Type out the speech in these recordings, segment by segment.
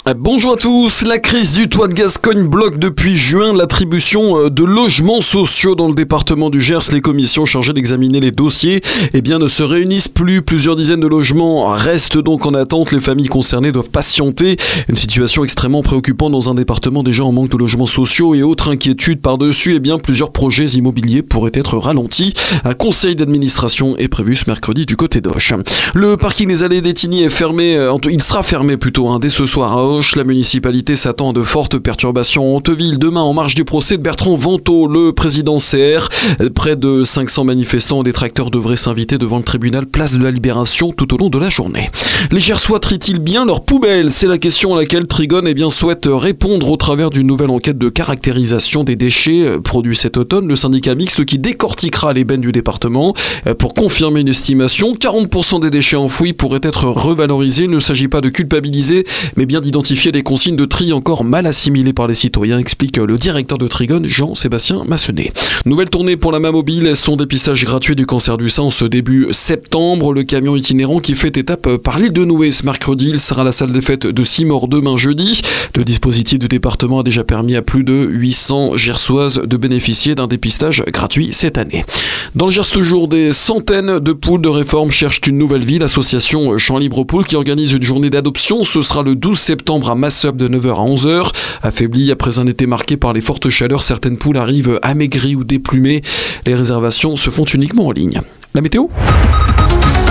Bonjour à tous, la crise du toit de Gascogne bloque depuis juin l'attribution de logements sociaux dans le département du Gers. Les commissions chargées d'examiner les dossiers ne se réunissent plus. Plusieurs dizaines de logements restent donc en attente. Les familles concernées doivent patienter. Une situation extrêmement préoccupante dans un département déjà en manque de logements sociaux et autre inquiétude par-dessus. Plusieurs projets immobiliers pourraient être ralentis. Un conseil d'administration est prévu ce mercredi du côté d'Auch. Le parking des Allées d'Ettigny est fermé, il sera fermé plutôt dès ce soir à Auch. La municipalité s'attend à de fortes perturbations en Hauteville. Demain, en marge du procès de Bertrand Vantaux, le président CR, près de 500 manifestants et détracteurs devraient s'inviter devant le tribunal place de la Libération tout au long de la journée. Les Gersois trient-ils bien leurs poubelles ? C'est la question à laquelle Trigon souhaite répondre au travers d'une nouvelle enquête de caractérisation des déchets produits cet automne. Le syndicat mixte qui décortiquera les bennes du département pour confirmer une estimation. 40% des déchets enfouis pourraient être revalorisés. Il ne s'agit pas de culpabiliser, mais bien d'identifier des consignes de tri encore mal assimilées par les citoyens, explique le directeur de Trigon, Jean-Sébastien Massenet. Nouvelle tournée pour la main mobile, son dépistage gratuit du cancer du sein ce début septembre. Le camion itinérant qui fait étape par l'île de Noué ce mercredi, il sera à la salle des fêtes de Simor demain jeudi. Le dispositif du département a déjà permis à plus de 800 Gersoises de bénéficier d'un dépistage gratuit cette année. Dans le Gers toujours, des centaines de poules de réforme cherchent une nouvelle vie. L'association Champ Libre Poules qui organise une journée d'adoption, ce sera le 12 septembre à Massup de 9h à 11h. Affaiblies après un été marqué par les fortes chaleurs, certaines poules arrivent amaigries ou déplumées. Les réservations se font uniquement en ligne. La météo ?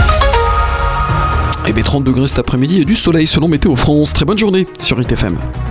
30 degrés cet après-midi et du soleil selon Météo France. Très bonne journée sur ITFM.